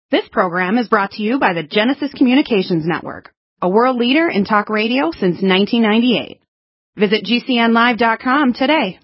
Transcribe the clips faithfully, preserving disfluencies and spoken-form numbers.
This program is brought to you by the Genesis Communications Network, a world leader in talk radio since nineteen ninety-eight. Visit G C N live dot com today.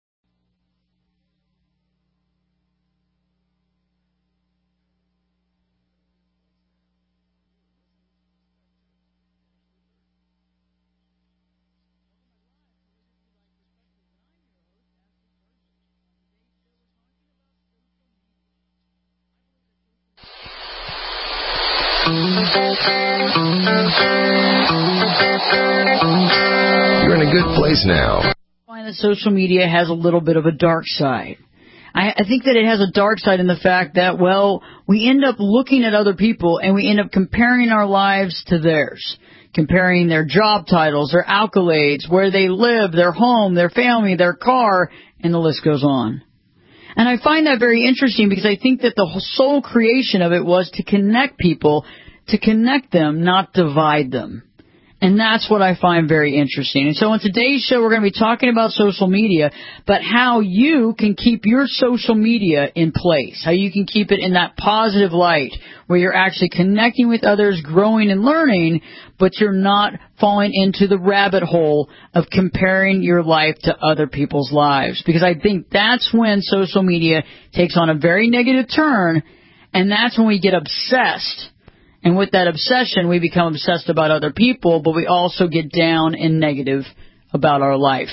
You're in a good place now. I find that social media has a little bit of a dark side. I, I think that it has a dark side in the fact that, well, we end up looking at other people and we end up comparing our lives to theirs. Comparing their job titles, their accolades, where they live, their home, their family, their car, and the list goes on. And I find that very interesting because I think that the sole creation of it was to connect people, to connect them, not divide them. And that's what I find very interesting. And so on today's show, we're going to be talking about social media, but how you can keep your social media in place, how you can keep it in that positive light where you're actually connecting with others, growing and learning, but you're not falling into the rabbit hole of comparing your life to other people's lives. Because I think that's when social media takes on a very negative turn, and that's when we get obsessed. And with that obsession, we become obsessed about other people, but we also get down and negative about our life.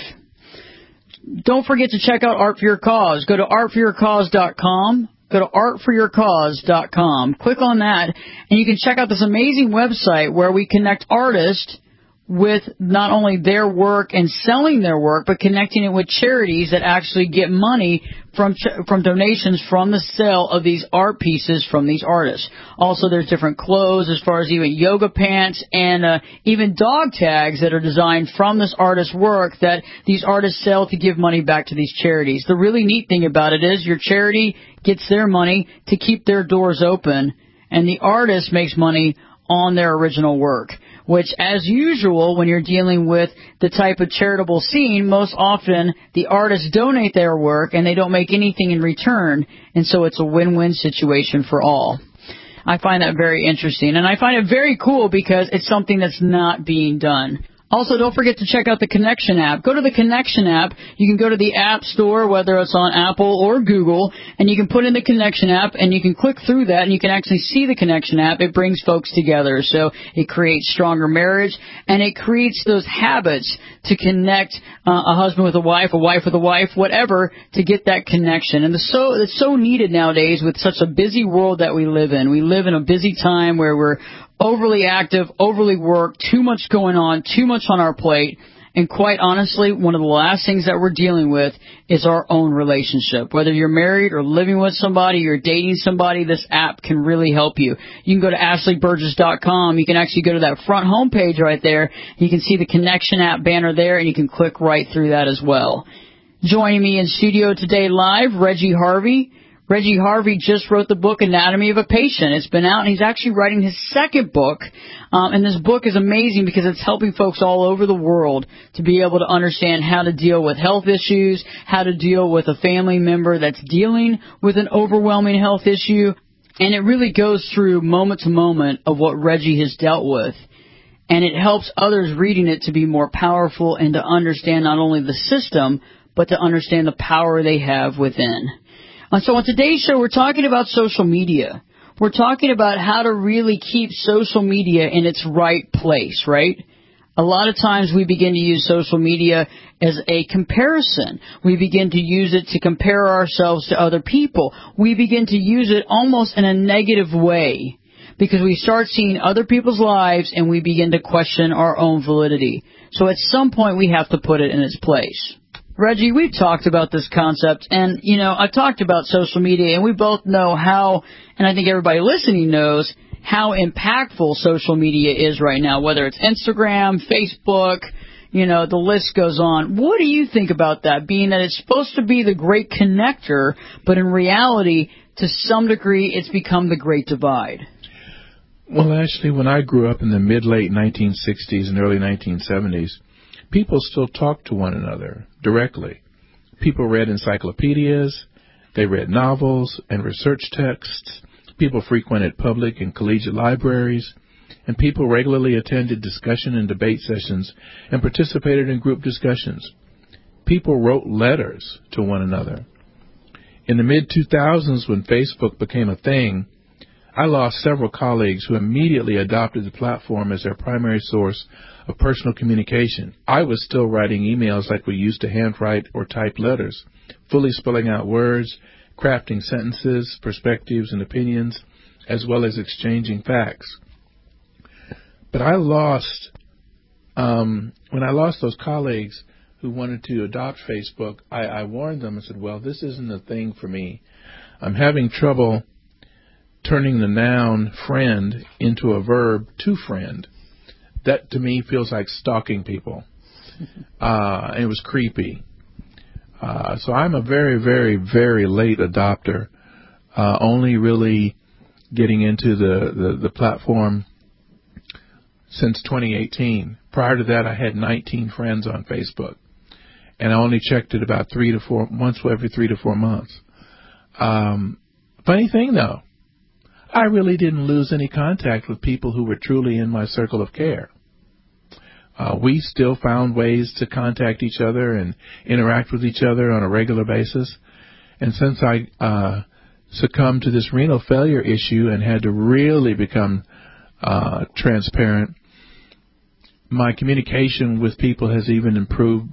Don't forget to check out Art for Your Cause. Go to art for your cause dot com. Go to art for your cause dot com. Click on that, and you can check out this amazing website where we connect artists with not only their work and selling their work, but connecting it with charities that actually get money from from donations from the sale of these art pieces from these artists. Also, there's different clothes as far as even yoga pants and uh, even dog tags that are designed from this artist's work that these artists sell to give money back to these charities. The really neat thing about it is your charity gets their money to keep their doors open, and the artist makes money on their original work, which, as usual, when you're dealing with the type of charitable scene, most often the artists donate their work and they don't make anything in return, and so it's a win-win situation for all. I find that very interesting, and I find it very cool because it's something that's not being done. Also, don't forget to check out the Connection app. Go to the Connection app. You can go to the App Store, whether it's on Apple or Google, and you can put in the Connection app, and you can click through that, and you can actually see the Connection app. It brings folks together, so it creates stronger marriage, and it creates those habits to connect uh, a husband with a wife, a wife with a wife, whatever, to get that connection. And the so it's so needed nowadays with such a busy world that we live in. We live in a busy time where we're overly active, overly worked, too much going on, too much on our plate, and quite honestly, one of the last things that we're dealing with is our own relationship. Whether you're married or living with somebody, you're dating somebody, this app can really help you. You can go to ashley burgess dot com. You can actually go to that front home page right there. You can see the Connection app banner there, and you can click right through that as well. Joining me in studio today live, Reggie Harvey. Reggie Harvey just wrote the book Anatomy of a Patient. It's been out, and he's actually writing his second book. Um, and this book is amazing because it's helping folks all over the world to be able to understand how to deal with health issues, how to deal with a family member that's dealing with an overwhelming health issue. And it really goes through moment to moment of what Reggie has dealt with. And it helps others reading it to be more powerful and to understand not only the system, but to understand the power they have within. So on today's show, we're talking about social media. We're talking about how to really keep social media in its right place, right? A lot of times we begin to use social media as a comparison. We begin to use it to compare ourselves to other people. We begin to use it almost in a negative way because we start seeing other people's lives and we begin to question our own validity. So at some point we have to put it in its place. Reggie, we've talked about this concept, and, you know, I've talked about social media, and we both know how, and I think everybody listening knows, how impactful social media is right now, whether it's Instagram, Facebook, you know, the list goes on. What do you think about that, being that it's supposed to be the great connector, but in reality, to some degree, it's become the great divide? Well, actually, when I grew up in the mid-late nineteen sixties and early nineteen seventies, people still talked to one another directly. People read encyclopedias, they read novels and research texts. People frequented public and collegiate libraries, and people regularly attended discussion and debate sessions and participated in group discussions. People wrote letters to one another. In the mid two thousands, when Facebook became a thing, I lost several colleagues who immediately adopted the platform as their primary source of personal communication. I was still writing emails like we used to handwrite or type letters, fully spelling out words, crafting sentences, perspectives, and opinions, as well as exchanging facts. But I lost, um, when I lost those colleagues who wanted to adopt Facebook, I, I warned them and said, well, this isn't a thing for me. I'm having trouble turning the noun friend into a verb to friend. That to me feels like stalking people. Uh, it was creepy. Uh, so I'm a very, very, very late adopter, uh, only really getting into the, the, the platform since twenty eighteen. Prior to that, I had nineteen friends on Facebook, and I only checked it about three to four, once every three to four months. Um, funny thing, though, I really didn't lose any contact with people who were truly in my circle of care. Uh, we still found ways to contact each other and interact with each other on a regular basis. And since I uh, succumbed to this renal failure issue and had to really become uh, transparent, my communication with people has even improved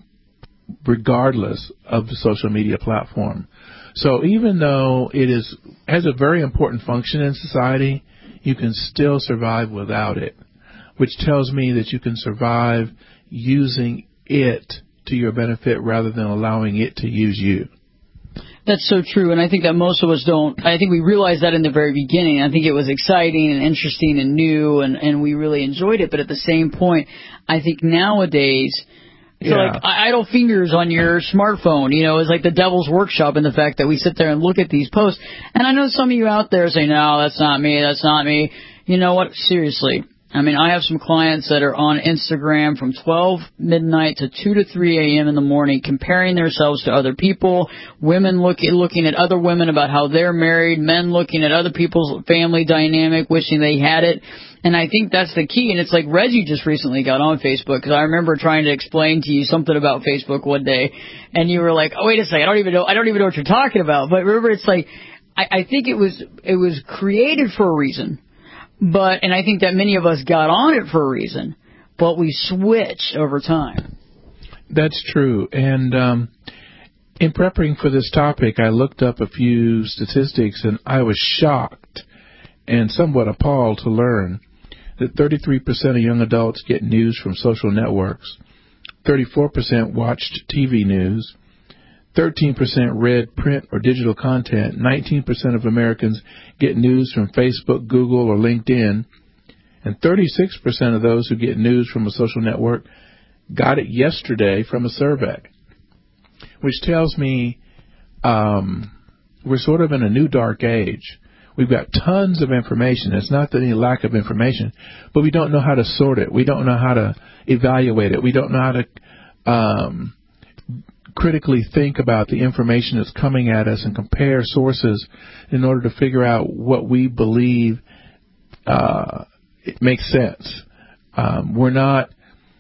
regardless of the social media platform. So even though it is has a very important function in society, you can still survive without it, which tells me that you can survive using it to your benefit rather than allowing it to use you. That's so true, and I think that most of us don't. I think we realized that in the very beginning. I think it was exciting and interesting and new, and, and we really enjoyed it. But at the same point, I think nowadays, I feel Yeah. like idle fingers on your smartphone, you know, is like the devil's workshop in the fact that we sit there and look at these posts. And I know some of you out there say, no, that's not me, that's not me. You know what? Seriously. I mean, I have some clients that are on Instagram from twelve midnight to two to three a.m. in the morning, comparing themselves to other people, women look, looking at other women about how they're married, men looking at other people's family dynamic, wishing they had it. And I think that's the key. And it's like Reggie just recently got on Facebook, because I remember trying to explain to you something about Facebook one day, and you were like, oh, wait a second, I don't even know, I don't even know what you're talking about. But remember, it's like, I, I think it was, it was created for a reason. But, and I think that many of us got on it for a reason, but we switched over time. That's true. And um, in preparing for this topic, I looked up a few statistics, and I was shocked and somewhat appalled to learn that thirty-three percent of young adults get news from social networks, thirty-four percent watched T V news, thirteen percent read print or digital content, nineteen percent of Americans get news from Facebook, Google, or LinkedIn, and thirty-six percent of those who get news from a social network got it yesterday from a survey, which tells me um, we're sort of in a new dark age. We've got tons of information. It's not that any lack of information, but we don't know how to sort it. We don't know how to evaluate it. We don't know how to um, critically think about the information that's coming at us and compare sources in order to figure out what we believe uh, it makes sense. Um, we're not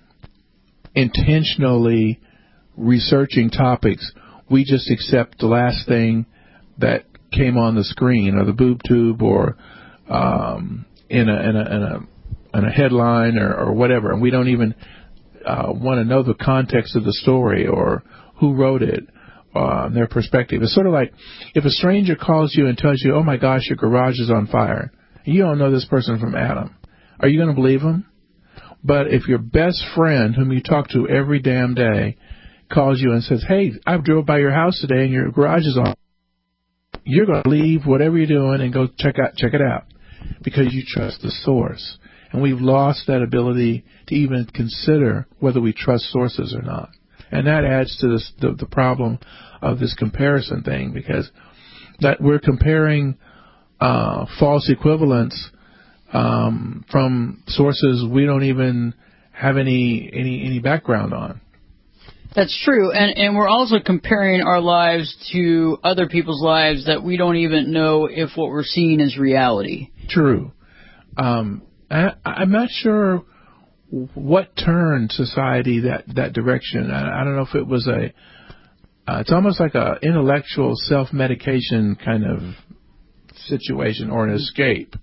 intentionally researching topics. We just accept the last thing that came on the screen, or the boob tube, or um, in a in a in a, in a headline, or, or whatever, and we don't even uh, want to know the context of the story or who wrote it, uh, their perspective. It's sort of like if a stranger calls you and tells you, "Oh my gosh, your garage is on fire," and you don't know this person from Adam. Are you going to believe him? But if your best friend, whom you talk to every damn day, calls you and says, "Hey, I drove by your house today and your garage is on," you're going to leave whatever you're doing and go check out check it out because you trust the source. And we've lost that ability to even consider whether we trust sources or not. And that adds to this, the, the problem of this comparison thing, because that we're comparing uh, false equivalents um, from sources we don't even have any any any background on. That's true, and and we're also comparing our lives to other people's lives that we don't even know if what we're seeing is reality. True. Um, I, I'm not sure what turned society that, that direction. I, I don't know if it was a, uh, it's almost like a intellectual self-medication kind of situation or an escape.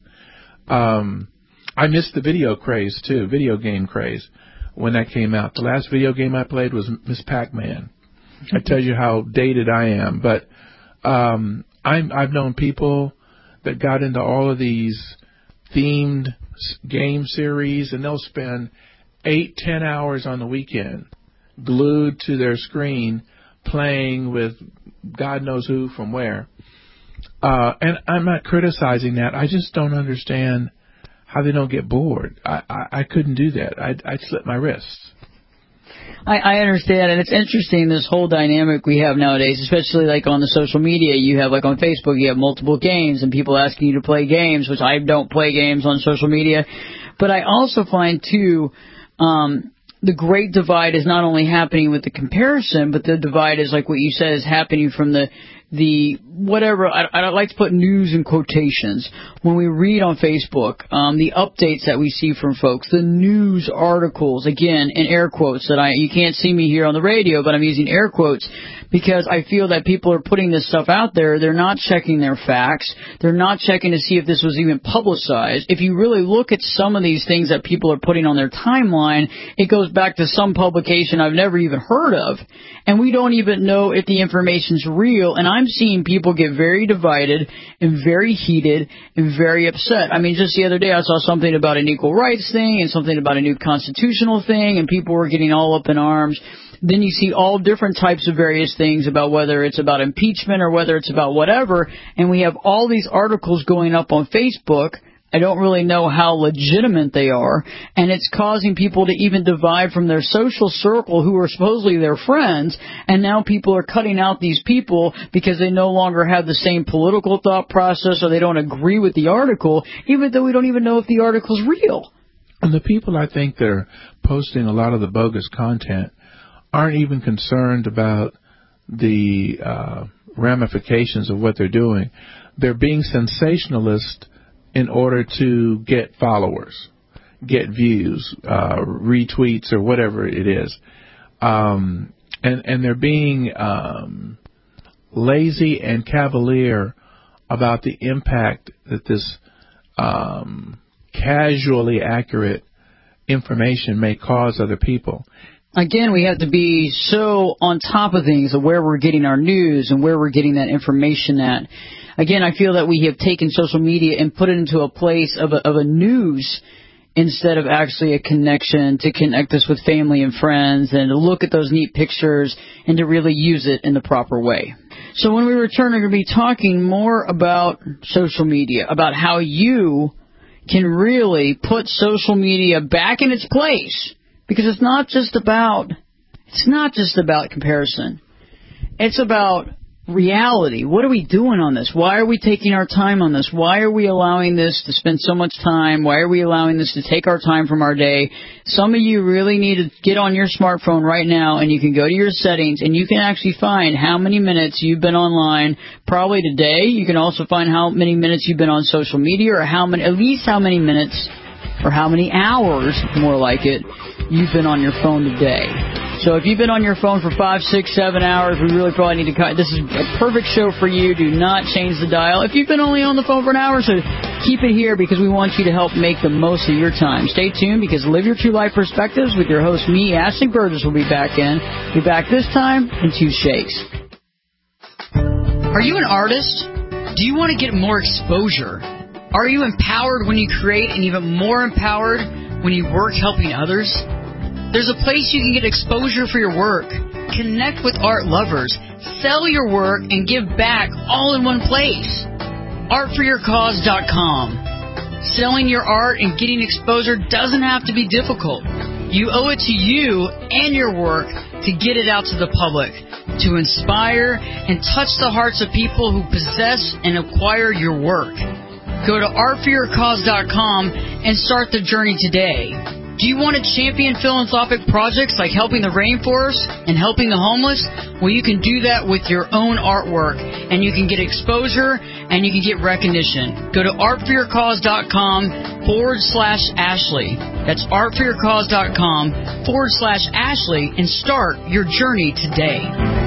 Um, I missed the video craze too, video game craze, when that came out. The last video game I played was Miss Pac-Man. I tell you how dated I am, but um, I'm, I've known people that got into all of these themed game series, and they'll spend eight, ten hours on the weekend glued to their screen playing with God knows who from where. Uh, and I'm not criticizing that. I just don't understand how they don't get bored. I, I, I couldn't do that. I'd, I'd slit my wrists. I, I understand, and it's interesting, this whole dynamic we have nowadays, especially like on the social media. You have, like on Facebook, you have multiple games and people asking you to play games, which I don't play games on social media. But I also find, too, um, the great divide is not only happening with the comparison, but the divide is, like what you said, is happening from the the whatever, I, I don't like to put news in quotations, when we read on Facebook, um, the updates that we see from folks, the news articles, again, in air quotes, that I, you can't see me here on the radio, but I'm using air quotes, because I feel that people are putting this stuff out there. They're not checking their facts. They're not checking to see if this was even publicized. If you really look at some of these things that people are putting on their timeline, it goes back to some publication I've never even heard of. And we don't even know if the information's real. And I'm seeing people get very divided and very heated and very upset. I mean, just the other day I saw something about an equal rights thing and something about a new constitutional thing, and people were getting all up in arms. Then you see all different types of various things about whether it's about impeachment or whether it's about whatever, and we have all these articles going up on Facebook. I don't really know how legitimate they are, and it's causing people to even divide from their social circle who are supposedly their friends, and now people are cutting out these people because they no longer have the same political thought process or they don't agree with the article, even though we don't even know if the article's real. And the people, I think, that are posting a lot of the bogus content aren't even concerned about the uh, ramifications of what they're doing. They're being sensationalist in order to get followers, get views, uh, retweets, or whatever it is. Um, and, and they're being um, lazy and cavalier about the impact that this um, casually accurate information may cause other people. Again, we have to be so on top of things, of where we're getting our news and where we're getting that information at. Again, I feel that we have taken social media and put it into a place of a, of a news instead of actually a connection to connect us with family and friends and to look at those neat pictures and to really use it in the proper way. So when we return, we're going to be talking more about social media, about how you can really put social media back in its place. Because it's not just about, it's not just about comparison. It's about reality. What are we doing on this? Why are we taking our time on this? Why are we allowing this to spend so much time? Why are we allowing this to take our time from our day? Some of you really need to get on your smartphone right now, and you can go to your settings, and you can actually find how many minutes you've been online probably today. You can also find how many minutes you've been on social media, or how many, at least how many minutes, or how many hours, more like it, you've been on your phone today. So if you've been on your phone for five, six, seven hours, we really probably need to cut. This is a perfect show for you. Do not change the dial. If you've been only on the phone for an hour, so keep it here because we want you to help make the most of your time. Stay tuned because Live Your True Life Perspectives with your host, me, Ashley Burgess, will be back in. Be back this time in two shakes. Are you an artist? Do you want to get more exposure? Are you empowered when you create and even more empowered when you work helping others? There's a place you can get exposure for your work, connect with art lovers, sell your work, and give back all in one place. art for your cause dot com. Selling your art and getting exposure doesn't have to be difficult. You owe it to you and your work to get it out to the public, to inspire and touch the hearts of people who possess and acquire your work. Go to art for your cause dot com and start the journey today. Do you want to champion philanthropic projects like helping the rainforest and helping the homeless? Well, you can do that with your own artwork, and you can get exposure, and you can get recognition. Go to artforyourcause.com forward slash Ashley. That's artforyourcause.com forward slash Ashley, and start your journey today.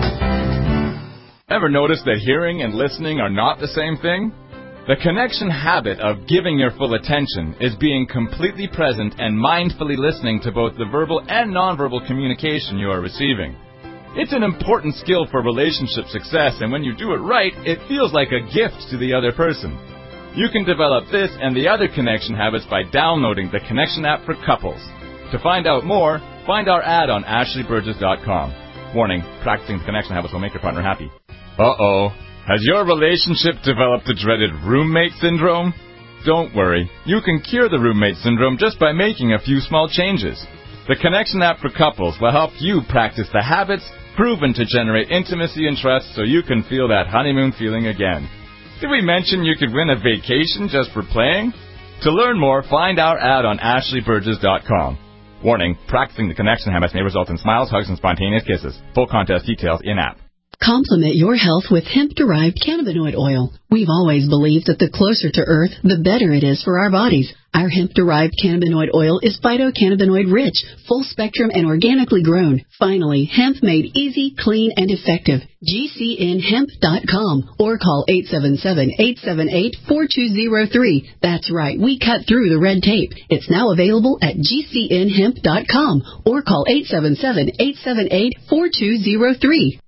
Ever notice that hearing and listening are not the same thing? The connection habit of giving your full attention is being completely present and mindfully listening to both the verbal and nonverbal communication you are receiving. It's an important skill for relationship success, and when you do it right, it feels like a gift to the other person. You can develop this and the other connection habits by downloading the Connection app for couples. To find out more, find our ad on ashley burgess dot com. Warning, practicing the connection habits will make your partner happy. Uh-oh. Has your relationship developed the dreaded roommate syndrome? Don't worry. You can cure the roommate syndrome just by making a few small changes. The Connection app for couples will help you practice the habits proven to generate intimacy and trust so you can feel that honeymoon feeling again. Did we mention you could win a vacation just for playing? To learn more, find our ad on ashley burgess dot com. Warning, practicing the connection habits may result in smiles, hugs, and spontaneous kisses. Full contest details in-app. Complement your health with hemp-derived cannabinoid oil. We've always believed that the closer to Earth, the better it is for our bodies. Our hemp-derived cannabinoid oil is phytocannabinoid-rich, full-spectrum, and organically grown. Finally, hemp made easy, clean, and effective. G C N hemp dot com or call eight seven seven, eight seven eight, four two zero three. That's right, we cut through the red tape. It's now available at G C N hemp dot com or call eight seven seven, eight seven eight, four two zero three.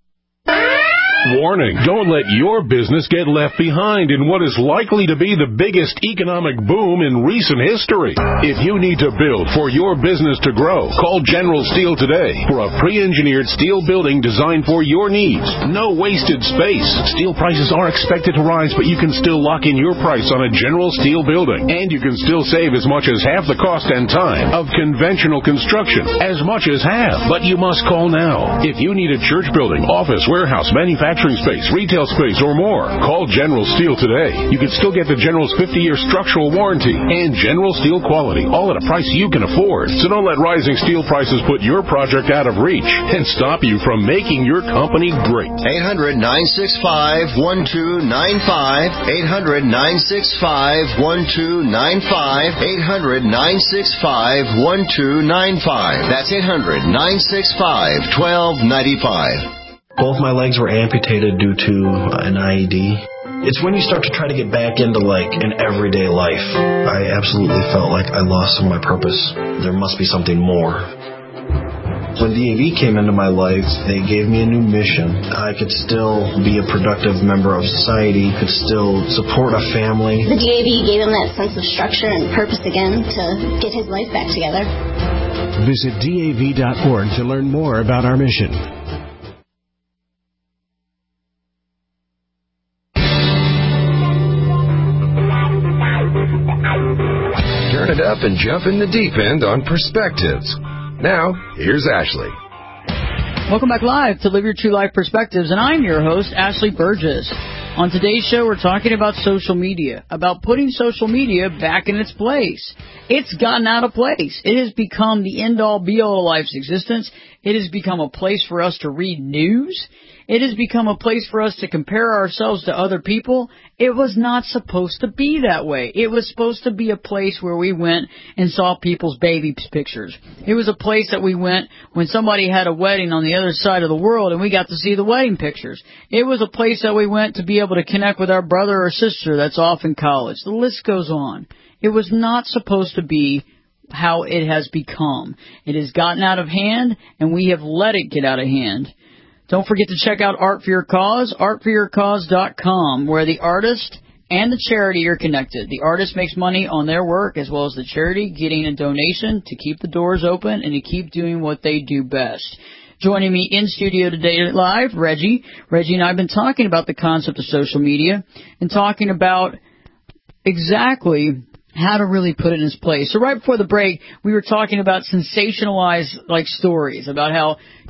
Warning, don't let your business get left behind in what is likely to be the biggest economic boom in recent history. If you need to build for your business to grow, call General Steel today for a pre-engineered steel building designed for your needs. No wasted space. Steel prices are expected to rise, but you can still lock in your price on a General Steel building. And you can still save as much as half the cost and time of conventional construction. As much as half. But you must call now. If you need a church building, office, warehouse, manufacturing, space, retail space, or more, call General Steel today. You can still get the General's fifty-year structural warranty and General Steel quality, all at a price you can afford. So don't let rising steel prices put your project out of reach and stop you from making your company great. eight hundred, nine six five, one two nine five. eight hundred, nine six five, one two nine five. eight hundred, nine six five, one two nine five. That's eight hundred, nine six five, one two nine five. Both my legs were amputated due to an I E D. It's when you start to try to get back into, like, an everyday life. I absolutely felt like I lost some of my purpose. There must be something more. When D A V came into my life, they gave me a new mission. I could still be a productive member of society, could still support a family. The D A V gave him that sense of structure and purpose again to get his life back together. Visit D A V dot org to learn more about our mission. Turn it up and jump in the deep end on Perspectives. Now, here's Ashley. Welcome back live to Live Your True Life Perspectives, and I'm your host, Ashley Burgess. On today's show, we're talking about social media, about putting social media back in its place. It's gotten out of place. It has become the end-all, be-all of life's existence. It has become a place for us to read news. It has become a place for us to compare ourselves to other people. It was not supposed to be that way. It was supposed to be a place where we went and saw people's baby pictures. It was a place that we went when somebody had a wedding on the other side of the world and we got to see the wedding pictures. It was a place that we went to be able to connect with our brother or sister that's off in college. The list goes on. It was not supposed to be how it has become. It has gotten out of hand, and we have let it get out of hand. Don't forget to check out Art for Your Cause, art for your cause dot com, where the artist and the charity are connected. The artist makes money on their work, as well as the charity getting a donation to keep the doors open and to keep doing what they do best. Joining me in studio today live, Reggie. Reggie and I have been talking about the concept of social media and talking about exactly how to really put it in its place. So right before the break, we were talking about sensationalized, like, stories about how,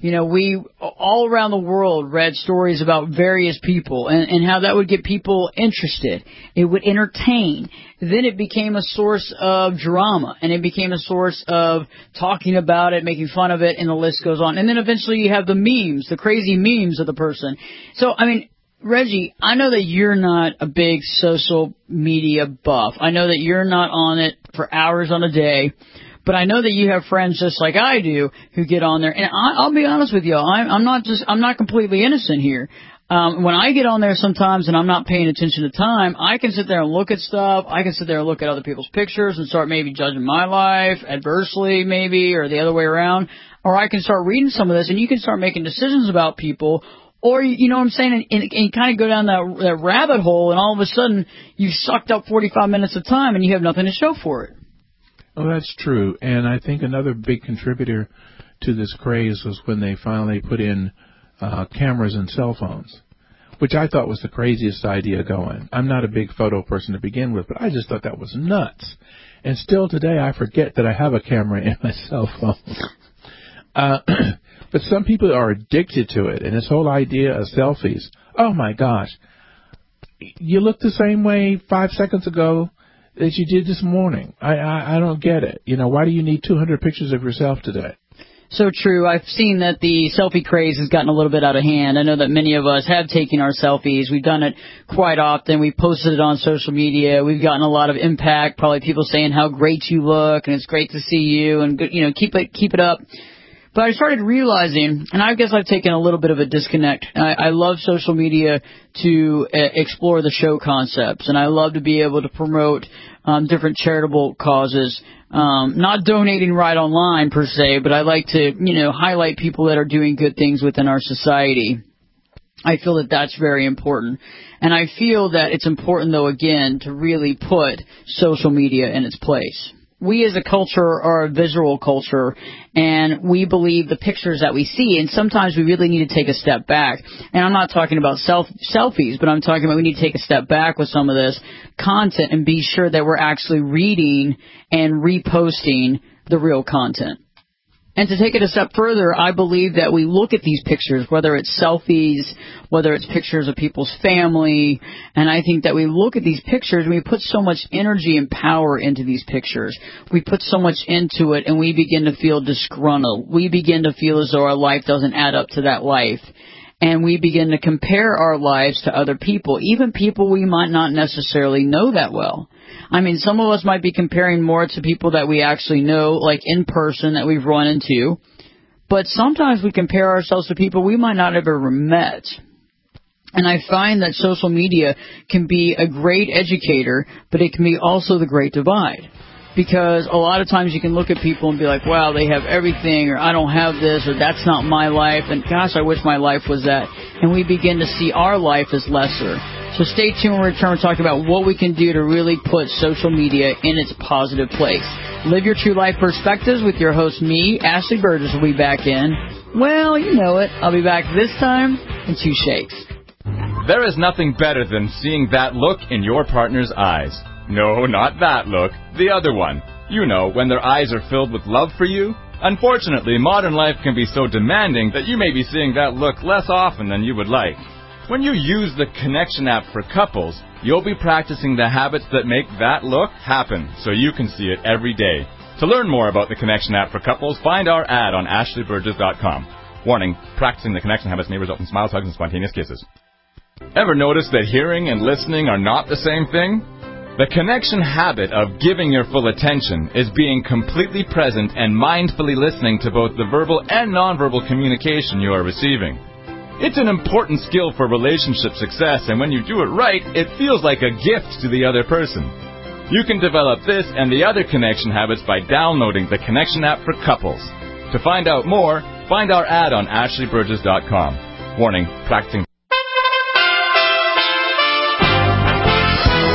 You know, we all around the world read stories about various people and, and how that would get people interested. It would entertain. Then it became a source of drama, and it became a source of talking about it, making fun of it, and the list goes on. And then eventually you have the memes, the crazy memes of the person. So, I mean, Reggie, I know that you're not a big social media buff. I know that you're not on it for hours on a day. But I know that you have friends just like I do who get on there, and I, I'll be honest with you, I'm, I'm not just I'm not completely innocent here. Um, when I get on there sometimes and I'm not paying attention to time, I can sit there and look at stuff. I can sit there and look at other people's pictures and start maybe judging my life adversely, maybe, or the other way around. Or I can start reading some of this, and you can start making decisions about people. Or, you know what I'm saying, and, and, and kind of go down that, that rabbit hole, and all of a sudden you've sucked up forty-five minutes of time and you have nothing to show for it. Oh, that's true. And I think another big contributor to this craze was when they finally put in uh, cameras in cell phones, which I thought was the craziest idea going. I'm not a big photo person to begin with, but I just thought that was nuts. And still today I forget that I have a camera in my cell phone. uh, but some people are addicted to it, and this whole idea of selfies. Oh, my gosh. You look the same way five seconds ago that you did this morning. I, I I don't get it. You know, why do you need two hundred pictures of yourself today? So true. I've seen that the selfie craze has gotten a little bit out of hand. I know that many of us have taken our selfies. We've done it quite often. We've posted it on social media. We've gotten a lot of impact, probably people saying how great you look and it's great to see you and, you know, keep it keep it up. But I started realizing, and I guess I've taken a little bit of a disconnect. I, I love social media to uh, explore the show concepts, and I love to be able to promote um, different charitable causes. Um, not donating right online per se, but I like to, you know, highlight people that are doing good things within our society. I feel that that's very important. And I feel that it's important, though, again, to really put social media in its place. We as a culture are a visual culture, and we believe the pictures that we see, and sometimes we really need to take a step back. And I'm not talking about self- selfies, but I'm talking about we need to take a step back with some of this content and be sure that we're actually reading and reposting the real content. And to take it a step further, I believe that we look at these pictures, whether it's selfies, whether it's pictures of people's family, and I think that we look at these pictures and we put so much energy and power into these pictures. We put so much into it, and we begin to feel disgruntled. We begin to feel as though our life doesn't add up to that life. And we begin to compare our lives to other people, even people we might not necessarily know that well. I mean, some of us might be comparing more to people that we actually know, like in person, that we've run into. But sometimes we compare ourselves to people we might not have ever met. And I find that social media can be a great educator, but it can be also the great divide. Because a lot of times you can look at people and be like, wow, they have everything, or I don't have this, or that's not my life, and gosh, I wish my life was that. And we begin to see our life as lesser. So stay tuned when we return to talk about what we can do to really put social media in its positive place. Live your true life perspectives with your host, me, Ashley Burgess, will be back in. Well, you know it. I'll be back this time in two shakes. There is nothing better than seeing that look in your partner's eyes. No, not that look. The other one. You know, when their eyes are filled with love for you. Unfortunately, modern life can be so demanding that you may be seeing that look less often than you would like. When you use the Connection app for couples, you'll be practicing the habits that make that look happen so you can see it every day. To learn more about the Connection app for couples, find our ad on ashley burgess dot com. Warning, practicing the Connection habits may result in smiles, hugs, and spontaneous kisses. Ever notice that hearing and listening are not the same thing? The Connection habit of giving your full attention is being completely present and mindfully listening to both the verbal and nonverbal communication you are receiving. It's an important skill for relationship success, and when you do it right, it feels like a gift to the other person. You can develop this and the other Connection habits by downloading the Connection app for couples. To find out more, find our ad on ashley burgess dot com. Warning, practicing. U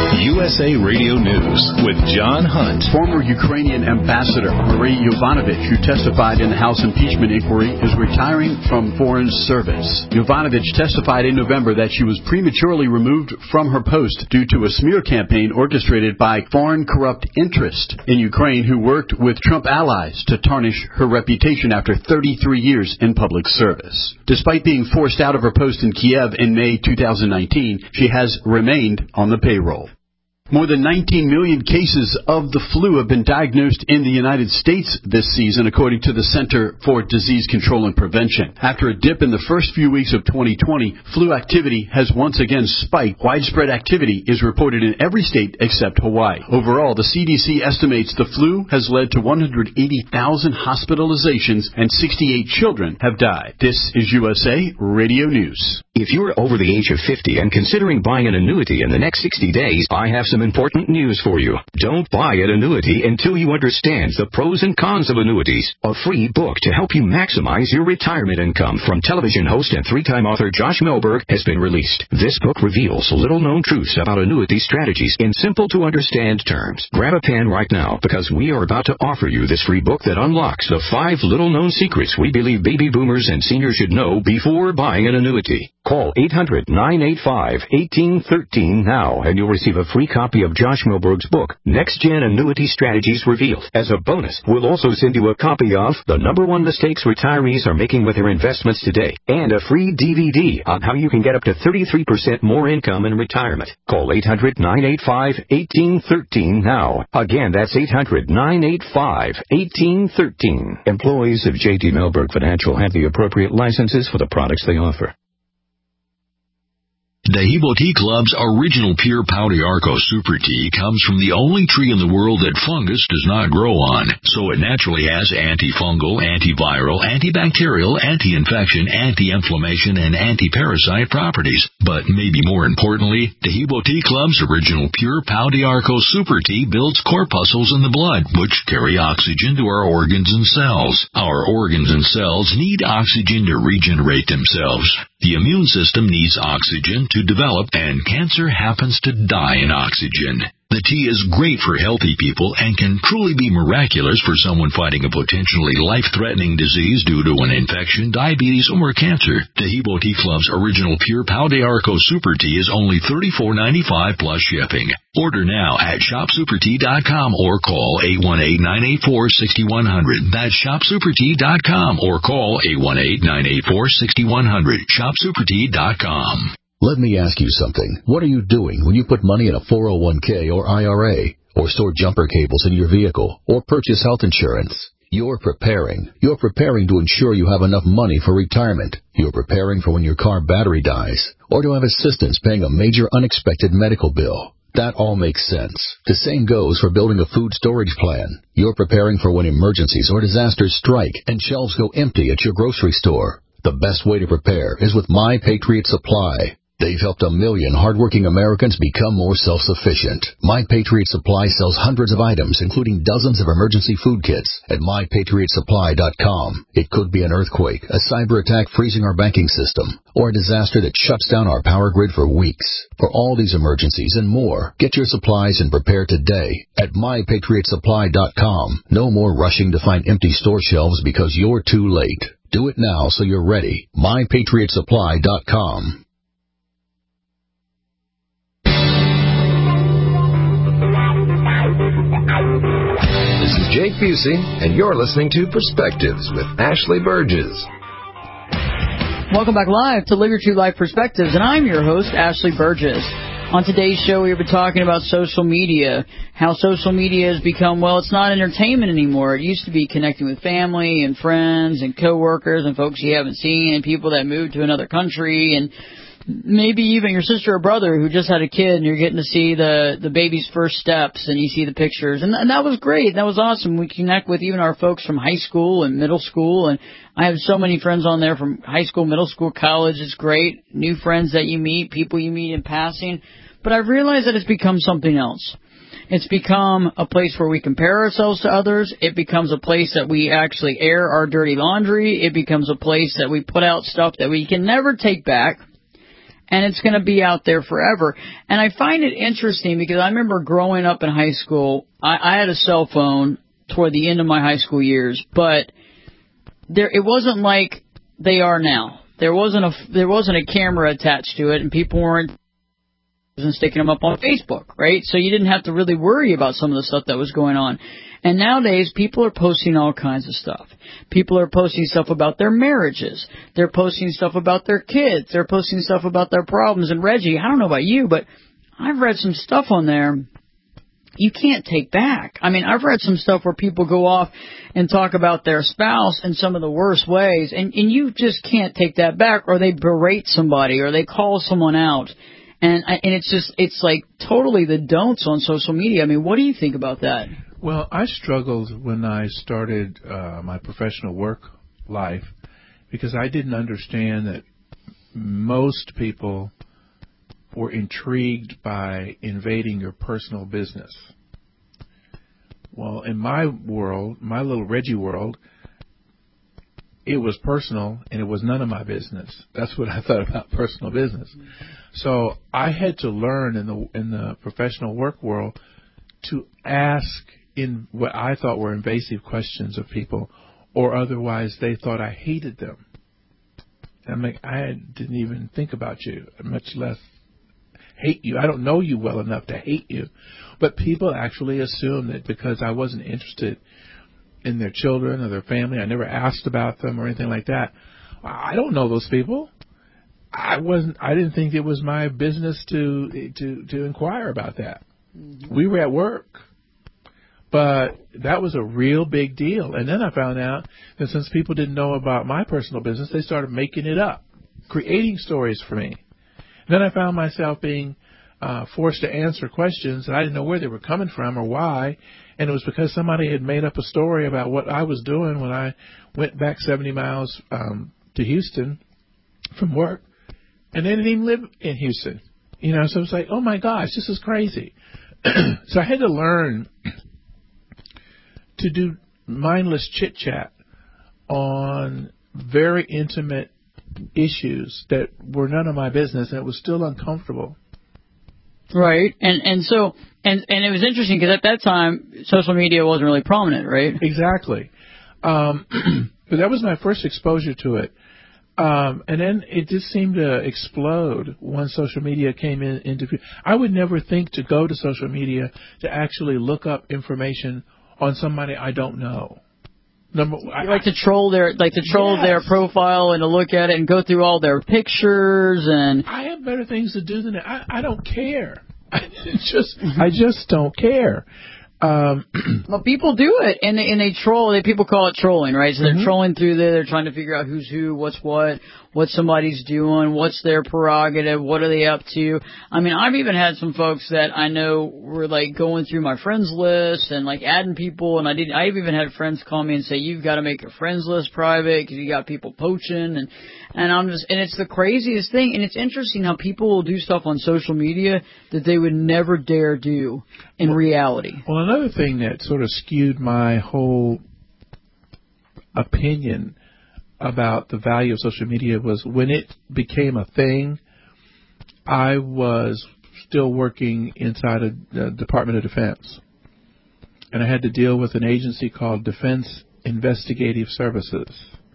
S A Radio News with John Hunt. Former Ukrainian Ambassador Marie Yovanovitch, who testified in the House impeachment inquiry, is retiring from foreign service. Yovanovitch testified in November that she was prematurely removed from her post due to a smear campaign orchestrated by foreign corrupt interests in Ukraine who worked with Trump allies to tarnish her reputation after thirty-three years in public service. Despite being forced out of her post in Kiev in May two thousand nineteen, she has remained on the payroll. More than nineteen million cases of the flu have been diagnosed in the United States this season, according to the Center for Disease Control and Prevention. After a dip in the first few weeks of twenty twenty, flu activity has once again spiked. Widespread activity is reported in every state except Hawaii. Overall, the C D C estimates the flu has led to one hundred eighty thousand hospitalizations and sixty-eight children have died. This is U S A Radio News. If you're over the age of fifty and considering buying an annuity in the next sixty days, I have some important news for you. Don't buy an annuity until you understand the pros and cons of annuities. A free book to help you maximize your retirement income from television host and three-time author Josh Melberg has been released. This book reveals little-known truths about annuity strategies in simple-to-understand terms. Grab a pen right now because we are about to offer you this free book that unlocks the five little-known secrets we believe baby boomers and seniors should know before buying an annuity. Call eight hundred, nine eight five, one eight one three now and you'll receive a free copy of Josh Melberg's book, Next Gen Annuity Strategies Revealed. As a bonus, we'll also send you a copy of The Number One Mistakes Retirees Are Making with Their Investments Today and a free D V D on how you can get up to thirty-three percent more income in retirement. Call eight hundred, nine eight five, one eight one three now. Again, that's eight hundred, nine eight five, one eight one three. Employees of J T Melberg Financial have the appropriate licenses for the products they offer. Dehibo Tea Club's original pure Pau d'Arco Super Tea comes from the only tree in the world that fungus does not grow on, so it naturally has antifungal, antiviral, antibacterial, anti-infection, anti-inflammation, and anti-parasite properties. But maybe more importantly, Dehibo Tea Club's original pure Pau d'Arco Super Tea builds corpuscles in the blood, which carry oxygen to our organs and cells. Our organs and cells need oxygen to regenerate themselves. The immune system needs oxygen to develop, and cancer happens to die in oxygen. The tea is great for healthy people and can truly be miraculous for someone fighting a potentially life-threatening disease due to an infection, diabetes, or cancer. Dehibo Tea Club's original pure Pau d'Arco Super Tea is only thirty-four ninety-five plus shipping. Order now at shop super tea dot com or call eight one eight, nine eight four, six one zero zero. That's shop super tea dot com or call eight one eight, nine eight four, six one zero zero. shop super tea dot com. Let me ask you something. What are you doing when you put money in a four oh one k or I R A, or store jumper cables in your vehicle, or purchase health insurance? You're preparing. You're preparing to ensure you have enough money for retirement. You're preparing for when your car battery dies, or to have assistance paying a major unexpected medical bill. That all makes sense. The same goes for building a food storage plan. You're preparing for when emergencies or disasters strike and shelves go empty at your grocery store. The best way to prepare is with My Patriot Supply. They've helped a million hardworking Americans become more self-sufficient. My Patriot Supply sells hundreds of items, including dozens of emergency food kits, at my patriot supply dot com. It could be an earthquake, a cyber attack freezing our banking system, or a disaster that shuts down our power grid for weeks. For all these emergencies and more, get your supplies and prepare today at my patriot supply dot com. No more rushing to find empty store shelves because you're too late. Do it now so you're ready. my patriot supply dot com. This is Jake Busey, and you're listening to Perspectives with Ashley Burgess. Welcome back live to Live Your True Life Perspectives, and I'm your host, Ashley Burgess. On today's show, we've been talking about social media, how social media has become, well, it's not entertainment anymore. It used to be connecting with family and friends and coworkers and folks you haven't seen and people that moved to another country and maybe even your sister or brother who just had a kid and you're getting to see the, the baby's first steps and you see the pictures. And, and that was great. That was awesome. We connect with even our folks from high school and middle school. And I have so many friends on there from high school, middle school, college. It's great. New friends that you meet, people you meet in passing. But I've realized that it's become something else. It's become a place where we compare ourselves to others. It becomes a place that we actually air our dirty laundry. It becomes a place that we put out stuff that we can never take back. And it's going to be out there forever. And I find it interesting because I remember growing up in high school, I, I had a cell phone toward the end of my high school years, but there it wasn't like they are now. There wasn't a there wasn't a camera attached to it, and people weren't sticking them up on Facebook, right? So you didn't have to really worry about some of the stuff that was going on. And nowadays, people are posting all kinds of stuff. People are posting stuff about their marriages. They're posting stuff about their kids. They're posting stuff about their problems. And Reggie, I don't know about you, but I've read some stuff on there you can't take back. I mean, I've read some stuff where people go off and talk about their spouse in some of the worst ways, and, and you just can't take that back, or they berate somebody, or they call someone out. And and it's just, it's like totally the don'ts on social media. I mean, what do you think about that? Well, I struggled when I started uh, my professional work life because I didn't understand that most people were intrigued by invading your personal business. Well, in my world, my little Reggie world, it was personal and it was none of my business. That's what I thought about personal business. Mm-hmm. So I had to learn in the in the professional work world to ask in what I thought were invasive questions of people, or otherwise they thought I hated them. I'm like, I didn't even think about you, much less hate you. I don't know you well enough to hate you. But people actually assume that because I wasn't interested in their children or their family, I never asked about them or anything like that. I don't know those people. I wasn't. I didn't think it was my business to to to inquire about that. Mm-hmm. We were at work, but that was a real big deal. And then I found out that since people didn't know about my personal business, they started making it up, creating stories for me. And then I found myself being uh, forced to answer questions that I didn't know where they were coming from or why. And it was because somebody had made up a story about what I was doing when I went back seventy miles um, to Houston from work. And they didn't even live in Houston. You know, so it's like, oh, my gosh, this is crazy. So I had to learn to do mindless chit-chat on very intimate issues that were none of my business, and it was still uncomfortable. Right. And and so, and, and it was interesting because at that time, social media wasn't really prominent, right? Exactly. Um, but that was my first exposure to it. Um, and then it just seemed to explode when social media came in. Into, I would never think to go to social media to actually look up information on somebody I don't know. Number, I, like to troll their, like to troll yes. their profile and to look at it and go through all their pictures and. I have better things to do than that. I, I don't care. I just, I just don't care. Um, well, people do it, and they, and they troll. They, people call it trolling, right? So they're mm-hmm. trolling through there. They're trying to figure out who's who, what's what, what somebody's doing, what's their prerogative, what are they up to. I mean, I've even had some folks that I know were like going through my friends list and like adding people, and I didn't. I've even had friends call me and say, "You've got to make your friends list private because you got people poaching," and and I'm just, and it's the craziest thing. And it's interesting how people will do stuff on social media that they would never dare do in well, reality. Well, another thing that sort of skewed my whole opinion about the value of social media was when it became a thing, I was still working inside a, the Department of Defense. And I had to deal with an agency called Defense Investigative Services.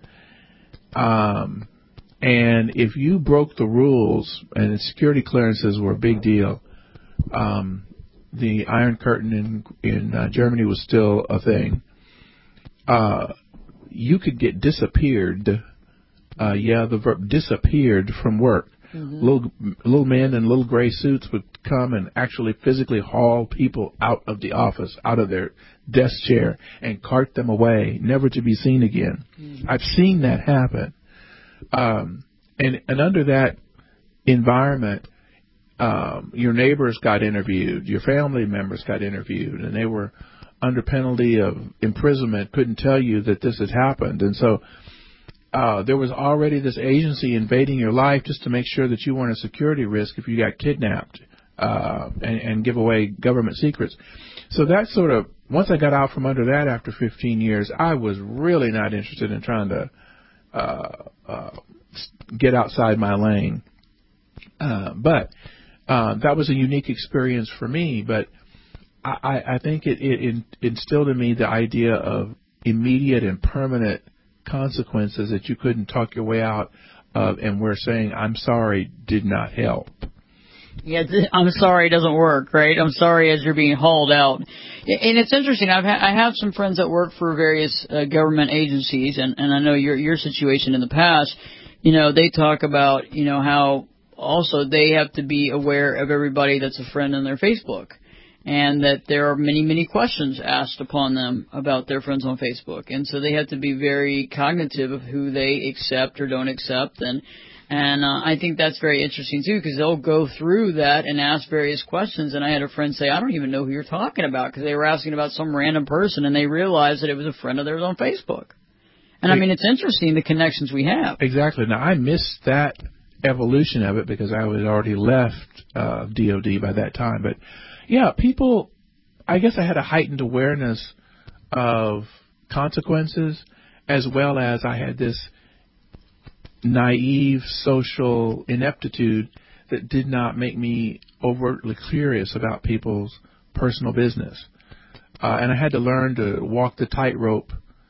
Um, and if you broke the rules, and security clearances were a big deal, um, the Iron Curtain in, in uh, Germany was still a thing. Uh, you could get disappeared. Uh, yeah, the verb disappeared from work. Mm-hmm. Little little men in little gray suits would come and actually physically haul people out of the office, out of their desk chair, and cart them away, never to be seen again. Mm-hmm. I've seen that happen. Um, and, and under that environment, um, your neighbors got interviewed, your family members got interviewed, and they were under penalty of imprisonment, couldn't tell you that this had happened. And so uh, there was already this agency invading your life just to make sure that you weren't a security risk if you got kidnapped uh, and, and give away government secrets. So that sort of, once I got out from under that after fifteen years, I was really not interested in trying to uh, uh, get outside my lane. Uh, but uh, that was a unique experience for me. But I, I think it, it in, instilled in me the idea of immediate and permanent consequences that you couldn't talk your way out of, and we're saying, I'm sorry, did not help. Yeah, I'm sorry doesn't work, right? I'm sorry as you're being hauled out. And it's interesting. I've ha- I have some friends that work for various uh, government agencies, and, and I know your your situation in the past, you know, they talk about, you know, how also they have to be aware of everybody that's a friend on their Facebook, and that there are many, many questions asked upon them about their friends on Facebook. And so they have to be very cognitive of who they accept or don't accept. And And uh, I think that's very interesting, too, because they'll go through that and ask various questions. And I had a friend say, I don't even know who you're talking about, because they were asking about some random person, and they realized that it was a friend of theirs on Facebook. And, I mean, it's interesting, the connections we have. Exactly. Now, I missed that evolution of it because I had already left uh, D O D by that time. But, yeah, people, I guess I had a heightened awareness of consequences, as well as I had this naive social ineptitude that did not make me overtly curious about people's personal business. Uh, and I had to learn to walk the tightrope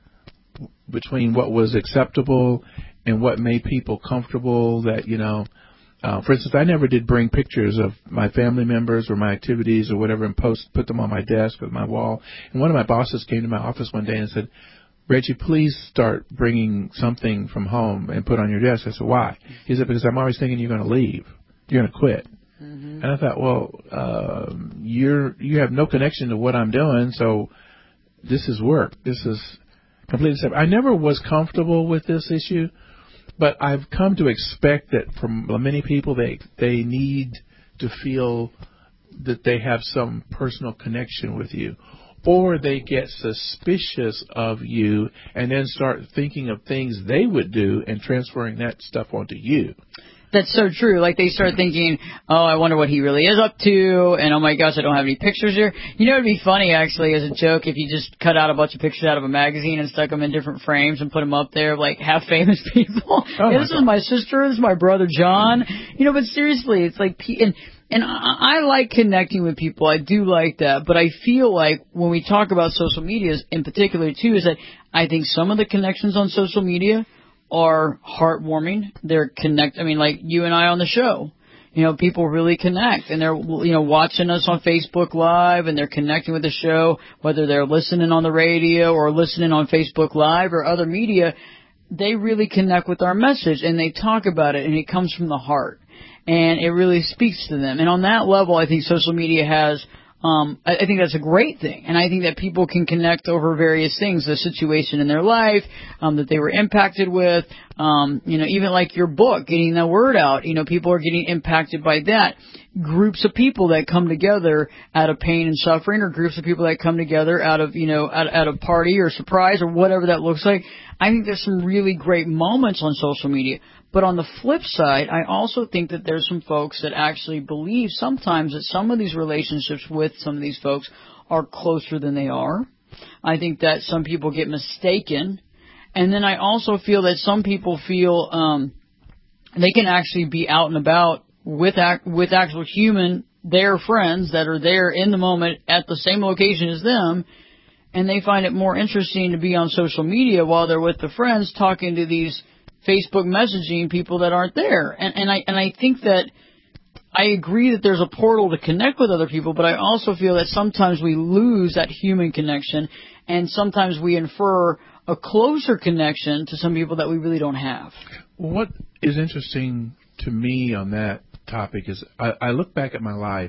between what was acceptable and what made people comfortable. That, you know, uh, for instance, I never did bring pictures of my family members or my activities or whatever and post, put them on my desk or my wall. And one of my bosses came to my office one day and said, Reggie, please start bringing something from home and put on your desk. I said, why? He said, because I'm always thinking you're going to leave. You're going to quit. Mm-hmm. And I thought, well, uh, you're, you have no connection to what I'm doing, so this is work. This is completely separate. I never was comfortable with this issue, but I've come to expect that from many people, they they need to feel that they have some personal connection with you. Or they get suspicious of you and then start thinking of things they would do and transferring that stuff onto you. That's so true. Like, they start thinking, oh, I wonder what he really is up to, and oh my gosh, I don't have any pictures here. You know, it'd be funny, actually, as a joke, if you just cut out a bunch of pictures out of a magazine and stuck them in different frames and put them up there, like, half famous people. Oh, yeah, this God. is my sister, this is my brother John. You know, but seriously, it's like, and And I, I like connecting with people. I do like that. But I feel like when we talk about social media in particular, too, is that I think some of the connections on social media are heartwarming. They're connect. I mean, like you and I on the show. You know, people really connect. And they're, you know, watching us on Facebook Live, and they're connecting with the show, whether they're listening on the radio or listening on Facebook Live or other media. They really connect with our message, and they talk about it, and it comes from the heart. And it really speaks to them. And on that level, I think social media has, um, I, I think that's a great thing. And I think that people can connect over various things, the situation in their life, um, that they were impacted with, um, you know, even like your book, getting the word out. You know, people are getting impacted by that. Groups of people that come together out of pain and suffering, or groups of people that come together out of, you know, out, out of party or surprise or whatever that looks like. I think there's some really great moments on social media. But on the flip side, I also think that there's some folks that actually believe sometimes that some of these relationships with some of these folks are closer than they are. I think that some people get mistaken. And then I also feel that some people feel um, they can actually be out and about with act, with actual human, their friends that are there in the moment at the same location as them, and they find it more interesting to be on social media while they're with the friends talking to these Facebook messaging people that aren't there. And, and I and I think that I agree that there's a portal to connect with other people, but I also feel that sometimes we lose that human connection, and sometimes we infer a closer connection to some people that we really don't have. What is interesting to me on that topic is I, I look back at my life,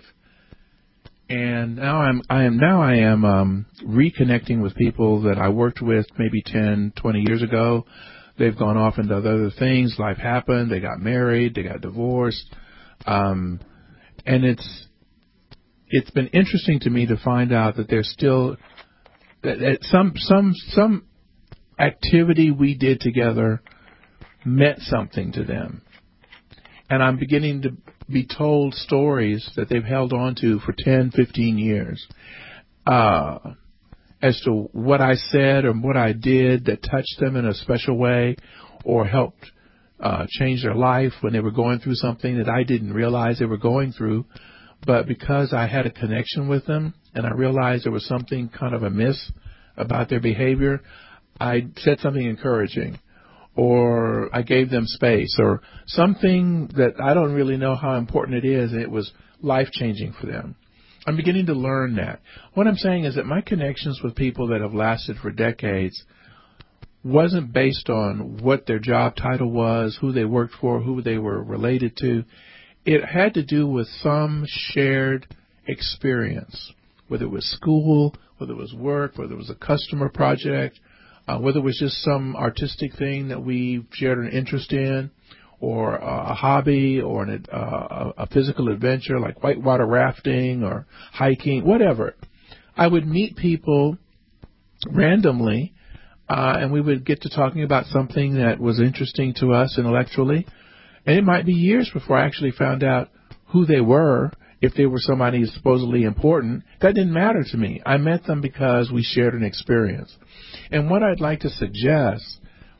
and now I'm I am now I am um, reconnecting with people that I worked with maybe ten, twenty years ago. They've gone off into other things. Life happened. They got married. They got divorced. Um, and it's it's been interesting to me to find out that there's still that, that some some some activity we did together meant something to them. And I'm beginning to be told stories that they've held on to for ten, fifteen years. Uh as to what I said or what I did that touched them in a special way or helped uh, change their life when they were going through something that I didn't realize they were going through. But because I had a connection with them and I realized there was something kind of amiss about their behavior, I said something encouraging, or I gave them space, or something that I don't really know how important it is, and it was life-changing for them. I'm beginning to learn that. What I'm saying is that my connections with people that have lasted for decades wasn't based on what their job title was, who they worked for, who they were related to. It had to do with some shared experience, whether it was school, whether it was work, whether it was a customer project, uh, whether it was just some artistic thing that we shared an interest in, or uh, a hobby, or an, uh, a physical adventure like whitewater rafting or hiking, whatever. I would meet people randomly, uh, and we would get to talking about something that was interesting to us intellectually. And it might be years before I actually found out who they were, if they were somebody supposedly important. That didn't matter to me. I met them because we shared an experience. And what I'd like to suggest,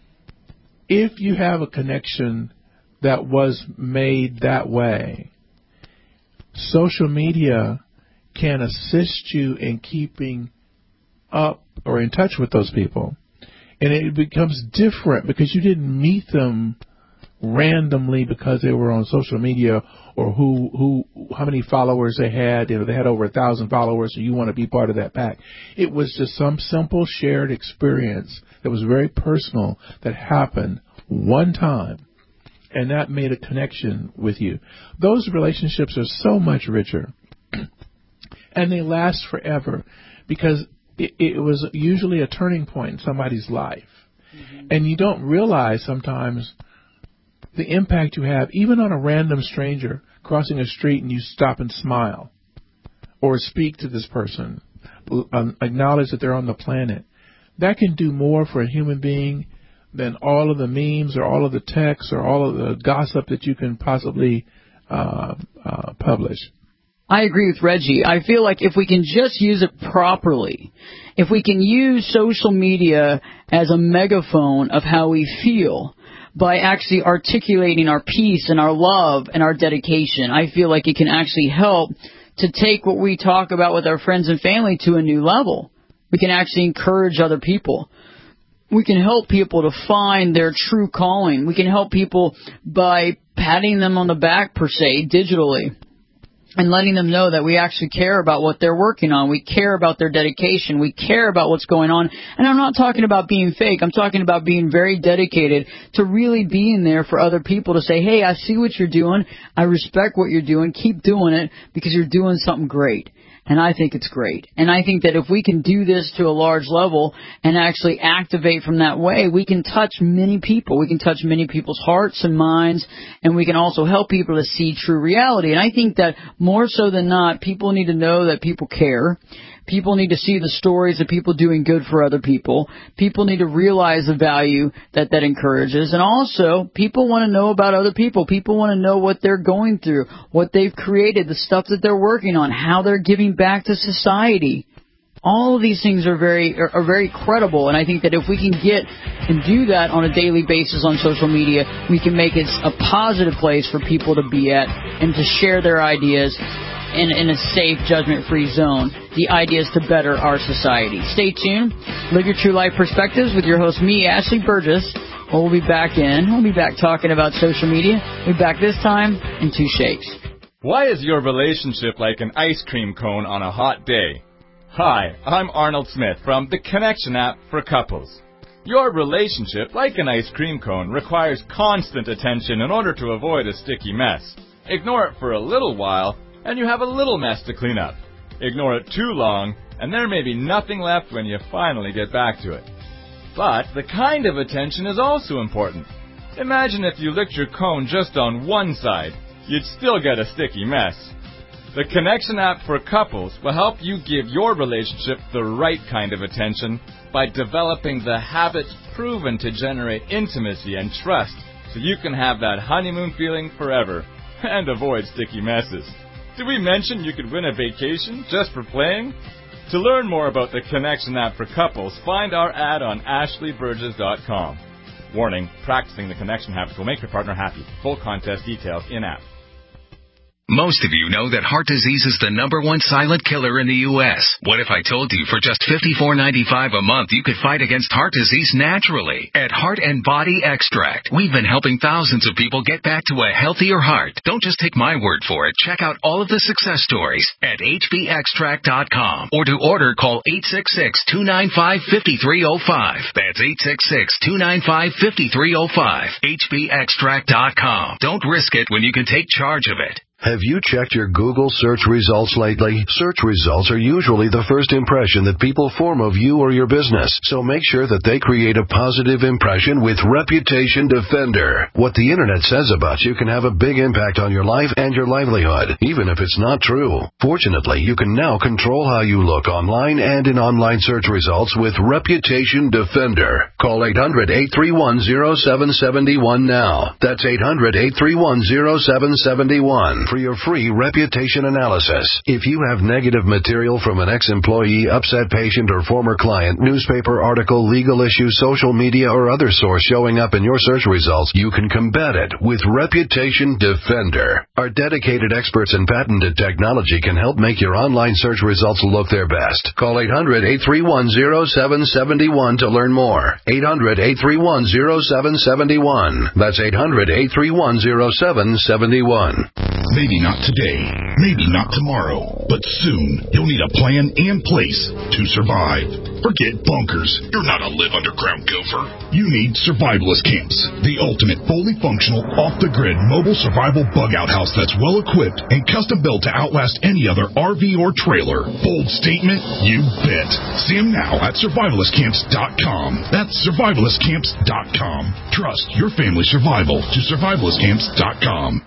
if you have a connection that was made that way, social media can assist you in keeping up or in touch with those people. And it becomes different because you didn't meet them randomly because they were on social media, or who, who, how many followers they had. You know, they had over a thousand followers, so you want to be part of that pack. It was just some simple shared experience that was very personal that happened one time, and that made a connection with you. Those relationships are so much richer, and they last forever because it, it was usually a turning point in somebody's life. Mm-hmm. And you don't realize sometimes the impact you have, even on a random stranger crossing a street and you stop and smile or speak to this person, um, acknowledge that they're on the planet. That can do more for a human being than all of the memes or all of the texts or all of the gossip that you can possibly uh, uh, publish. I agree with Reggie. I feel like if we can just use it properly, if we can use social media as a megaphone of how we feel, by actually articulating our peace and our love and our dedication, I feel like it can actually help to take what we talk about with our friends and family to a new level. We can actually encourage other people. We can help people to find their true calling. We can help people by patting them on the back, per se, digitally, and letting them know that we actually care about what they're working on. We care about their dedication. We care about what's going on. And I'm not talking about being fake. I'm talking about being very dedicated to really being there for other people to say, hey, I see what you're doing. I respect what you're doing. Keep doing it because you're doing something great. And I think it's great. And I think that if we can do this to a large level and actually activate from that way, we can touch many people. We can touch many people's hearts and minds, and we can also help people to see true reality. And I think that more so than not, people need to know that people care. People need to see the stories of people doing good for other people. People need to realize the value that that encourages. And also, people want to know about other people. People want to know what they're going through, what they've created, the stuff that they're working on, how they're giving back to society. All of these things are very are, are very credible, and I think that if we can get and do that on a daily basis on social media, we can make it a positive place for people to be at and to share their ideas in, in a safe, judgment-free zone. The idea is to better our society. Stay tuned. Live your true life perspectives with your host, me, Ashley Burgess. We'll be back in. We'll be back talking about social media. We'll be back this time in two shakes. Why is your relationship like an ice cream cone on a hot day? Hi, I'm Arnold Smith from the Connection app for couples. Your relationship, like an ice cream cone, requires constant attention in order to avoid a sticky mess. Ignore it for a little while, and you have a little mess to clean up. Ignore it too long, and there may be nothing left when you finally get back to it. But the kind of attention is also important. Imagine if you licked your cone just on one side. You'd still get a sticky mess. The Connection app for couples will help you give your relationship the right kind of attention by developing the habits proven to generate intimacy and trust so you can have that honeymoon feeling forever and avoid sticky messes. Did we mention you could win a vacation just for playing? To learn more about the Connection app for couples, find our ad on ashley burgess dot com. Warning, practicing the connection habits will make your partner happy. Full contest details in-app. Most of you know that heart disease is the number one silent killer in the U S What if I told you for just fifty-four ninety-five a month you could fight against heart disease naturally? At Heart and Body Extract, we've been helping thousands of people get back to a healthier heart. Don't just take my word for it. Check out all of the success stories at H B extract dot com. Or to order, call eight six six, two nine five, five three zero five. That's eight six six, two nine five, five three zero five. H B extract dot com. Don't risk it when you can take charge of it. Have you checked your Google search results lately? Search results are usually the first impression that people form of you or your business, so make sure that they create a positive impression with Reputation Defender. What the Internet says about you can have a big impact on your life and your livelihood, even if it's not true. Fortunately, you can now control how you look online and in online search results with Reputation Defender. Call eight hundred, eight three one, zero seven seven one now. That's eight hundred, eight three one, zero seven seven one. For your free reputation analysis. If you have negative material from an ex-employee, upset patient, or former client, newspaper article, legal issue, social media, or other source showing up in your search results, you can combat it with Reputation Defender. Our dedicated experts in patented technology can help make your online search results look their best. Call eight hundred, eight three one, zero seven seven one to learn more. eight hundred, eight three one, zero seven seven one. That's eight hundred, eight three one, zero seven seven one. Maybe not today, maybe not tomorrow, but soon you'll need a plan and place to survive. Forget bunkers. You're not a live underground gopher. You need survivalist camps, the ultimate fully functional, off-the-grid mobile survival bug-out house that's well-equipped and custom-built to outlast any other R V or trailer. Bold statement? You bet. See them now at survivalist camps dot com. That's survivalist camps dot com. Trust your family's survival to survivalist camps dot com.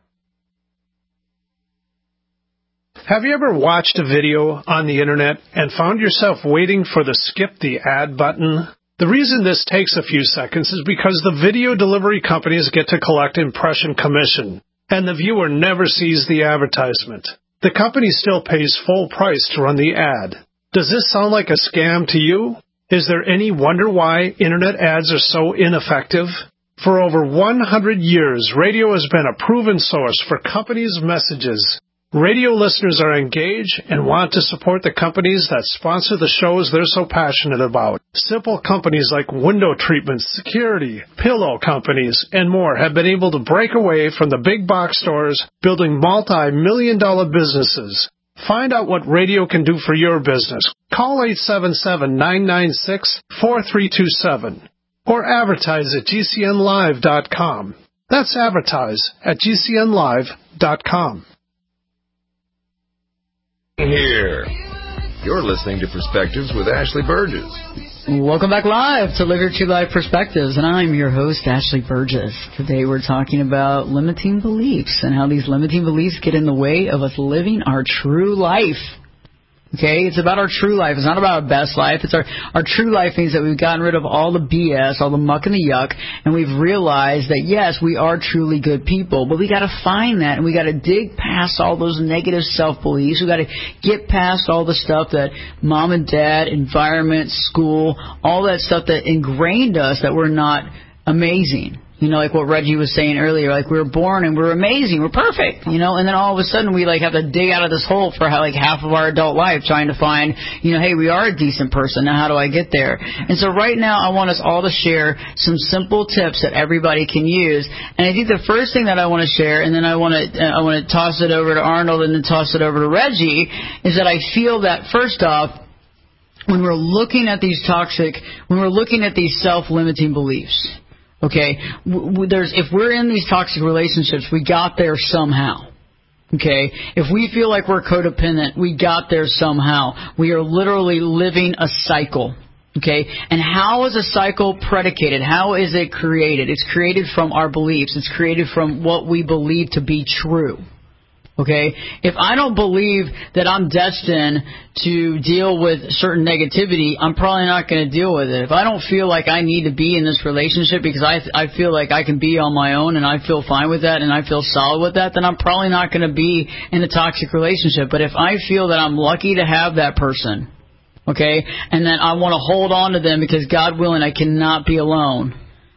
Have you ever watched a video on the internet and found yourself waiting for the skip the ad button? The reason this takes a few seconds is because the video delivery companies get to collect impression commission, and the viewer never sees the advertisement. The company still pays full price to run the ad. Does this sound like a scam to you? Is there any wonder why internet ads are so ineffective? For over one hundred years, radio has been a proven source for companies' messages. Radio listeners are engaged and want to support the companies that sponsor the shows they're so passionate about. Simple companies like window treatments, security, pillow companies, and more have been able to break away from the big box stores, building multi-million dollar businesses. Find out what radio can do for your business. Call eight seven seven, nine nine six, four three two seven or advertise at G C N live dot com. That's advertise at G C N live dot com. Here. You're listening to Perspectives with Ashley Burgess. Welcome back live to Live Your True Life Perspectives, and I'm your host, Ashley Burgess. Today we're talking about limiting beliefs and how these limiting beliefs get in the way of us living our true life. Okay, it's about our true life. It's not about our best life. It's our, our true life means that we've gotten rid of all the B S, all the muck and the yuck, and we've realized that, yes, we are truly good people, but we got to find that, and we got to dig past all those negative self-beliefs. We got to get past all the stuff that mom and dad, environment, school, all that stuff that ingrained us that we're not amazing. You know, like what Reggie was saying earlier, like we were born and we're amazing, we're perfect, you know, and then all of a sudden we like have to dig out of this hole for how, like half of our adult life trying to find, you know, hey, we are a decent person, now how do I get there? And so right now I want us all to share some simple tips that everybody can use. And I think the first thing that I want to share, and then I want to uh, I want to toss it over to Arnold and then toss it over to Reggie, is that I feel that first off, when we're looking at these toxic, when we're looking at these self-limiting beliefs, okay, there's if we're in these toxic relationships, we got there somehow. Okay, if we feel like we're codependent, we got there somehow. We are literally living a cycle. Okay, and how is a cycle predicated? How is it created? It's created from our beliefs. It's created from what we believe to be true. Okay, if I don't believe that I'm destined to deal with certain negativity, I'm probably not going to deal with it. If I don't feel like I need to be in this relationship because I I feel like I can be on my own and I feel fine with that and I feel solid with that, then I'm probably not going to be in a toxic relationship. But if I feel that I'm lucky to have that person, okay, and then I want to hold on to them because God willing I cannot be alone,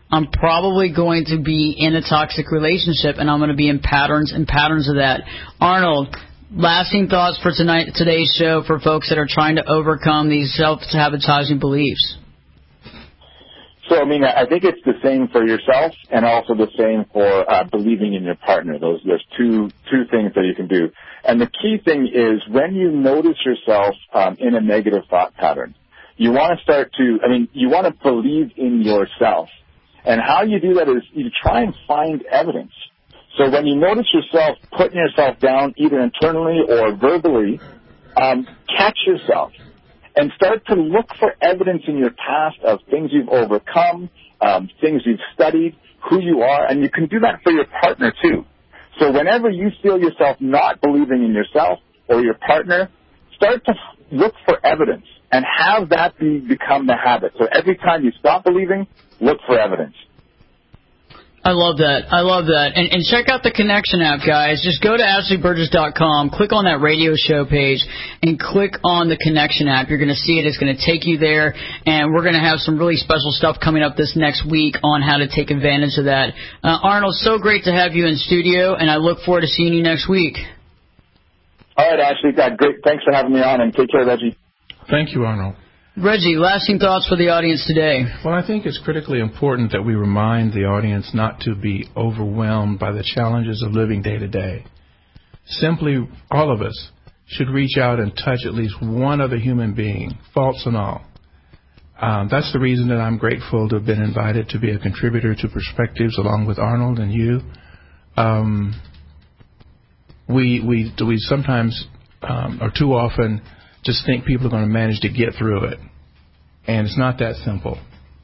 I'm probably going to be in a toxic relationship, and I'm going to be in patterns and patterns of that. Arnold, lasting thoughts for tonight, today's show for folks that are trying to overcome these self-sabotaging beliefs. So, I mean, I think it's the same for yourself and also the same for uh, believing in your partner. Those, there's two two things that you can do. And the key thing is when you notice yourself um, in a negative thought pattern, you want to start to, I mean, you want to believe in yourself. And how you do that is you try and find evidence. So when you notice yourself putting yourself down either internally or verbally, um, catch yourself. And start to look for evidence in your past of things you've overcome, um, things you've studied, who you are, and you can do that for your partner too. So whenever you feel yourself not believing in yourself or your partner, start to look for evidence and have that be, become the habit. So every time you stop believing, look for evidence. I love that. I love that. And, and check out the Connection app, guys. Just go to ashley burgess dot com, click on that radio show page, and click on the Connection app. You're going to see it. It's going to take you there, and we're going to have some really special stuff coming up this next week on how to take advantage of that. Uh, Arnold, so great to have you in studio, and I look forward to seeing you next week. All right, Ashley. Great. Thanks for having me on, and take care, Reggie. Thank you, Arnold. Reggie, lasting thoughts for the audience today. Well, I think it's critically important that we remind the audience not to be overwhelmed by the challenges of living day to day. Simply, all of us should reach out and touch at least one other human being, faults and all. Um, that's the reason that I'm grateful to have been invited to be a contributor to Perspectives along with Arnold and you. Um, we, we, we sometimes, um, or too often, just think people are going to manage to get through it. And it's not that simple.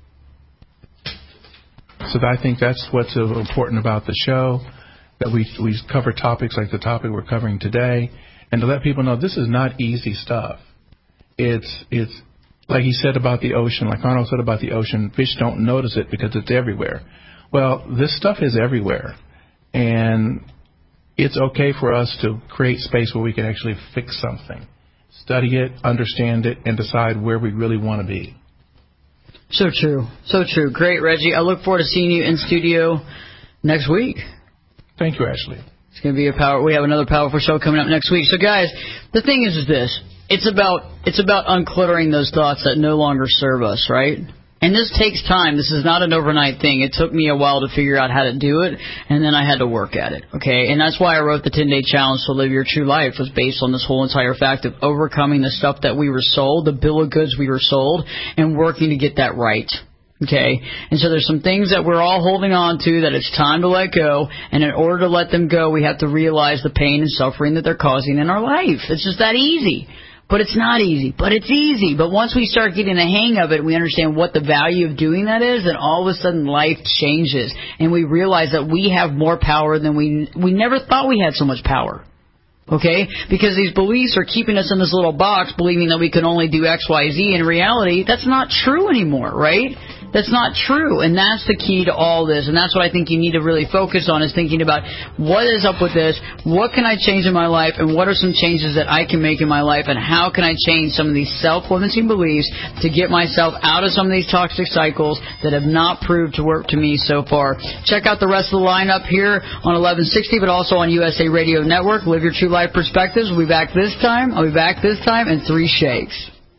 So I think that's what's important about the show, that we we cover topics like the topic we're covering today, and to let people know this is not easy stuff. It's it's like he said about the ocean, like Arnold said about the ocean, fish don't notice it because it's everywhere. Well, this stuff is everywhere. And it's okay for us to create space where we can actually fix something. Study it, understand it, and decide where we really want to be. So true. So true. Great, Reggie. I look forward to seeing you in studio next week. Thank you, Ashley. It's going to be a power. We have another powerful show coming up next week. So, guys, the thing is, is this. It's about, it's about uncluttering those thoughts that no longer serve us, right? And this takes time. This is not an overnight thing. It took me a while to figure out how to do it, and then I had to work at it, okay? And that's why I wrote the ten-day challenge to live your true life, was based on this whole entire fact of overcoming the stuff that we were sold, the bill of goods we were sold, and working to get that right. Okay, and so there's some things that we're all holding on to that it's time to let go, and in order to let them go, we have to realize the pain and suffering that they're causing in our life. It's just that easy. But it's not easy. But it's easy. But once we start getting the hang of it, we understand what the value of doing that is, then all of a sudden life changes, and we realize that we have more power than we we never thought we had so much power. Okay? Because these beliefs are keeping us in this little box, believing that we can only do X, Y, Z. In reality, that's not true anymore, right? That's not true, and that's the key to all this, and that's what I think you need to really focus on, is thinking about what is up with this, what can I change in my life, and what are some changes that I can make in my life, and how can I change some of these self-limiting beliefs to get myself out of some of these toxic cycles that have not proved to work to me so far. Check out the rest of the lineup here on eleven sixty, but also on U S A Radio Network. Live Your True Life Perspectives. We'll be back this time. I'll be back this time in three shakes.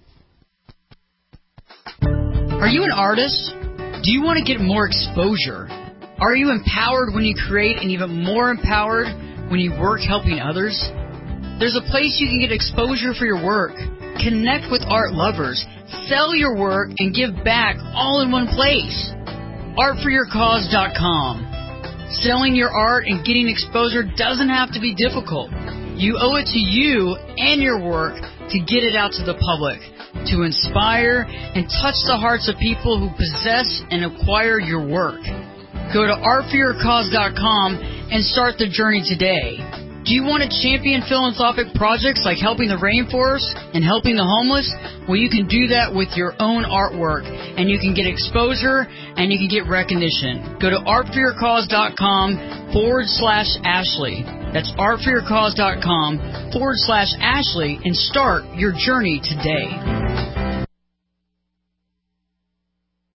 Are you an artist? Do you want to get more exposure? Are you empowered when you create and even more empowered when you work helping others? There's a place you can get exposure for your work, connect with art lovers, sell your work, and give back all in one place. art for your cause dot com. Selling your art and getting exposure doesn't have to be difficult. You owe it to you and your work to get it out to the public, to inspire and touch the hearts of people who possess and acquire your work. Go to art for your cause dot com and start the journey today. Do you want to champion philanthropic projects like helping the rainforest and helping the homeless? Well, you can do that with your own artwork, and you can get exposure and you can get recognition. Go to art for your cause dot com forward slash Ashley. That's art for your cause dot com forward slash Ashley and start your journey today.